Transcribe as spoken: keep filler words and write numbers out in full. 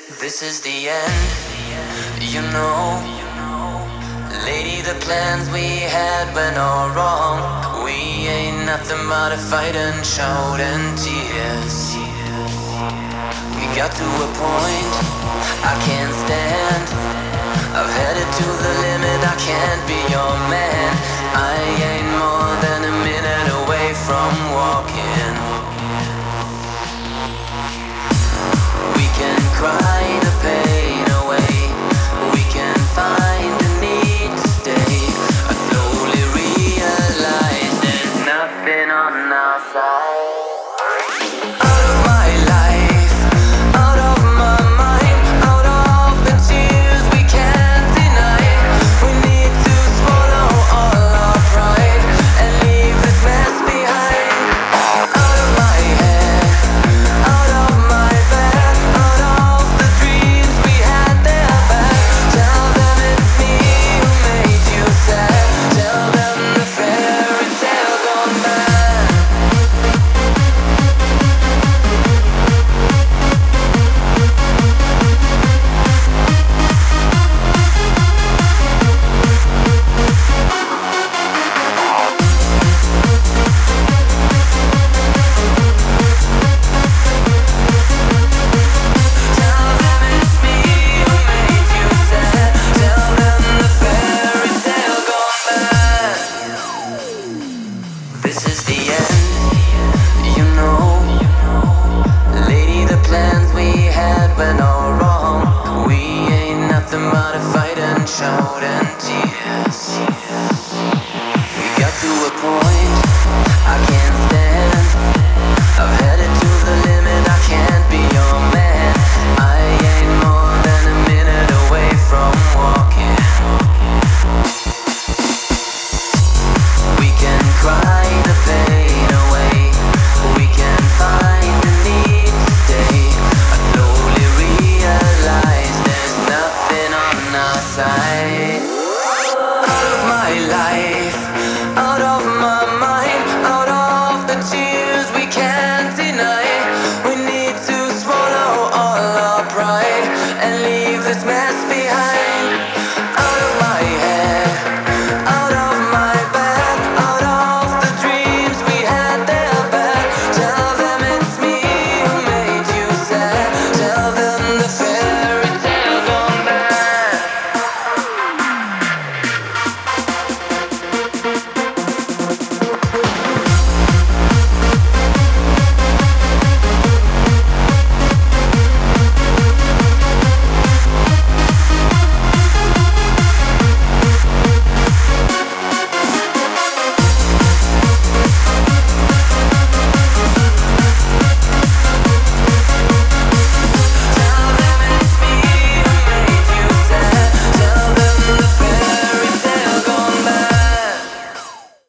This is the end, you know. Lady, the plans we had went all wrong. We ain't nothing but a fight and shout and tears. We got to a point I can't stand. I've headed to the limit, I can't be your man. I ain't more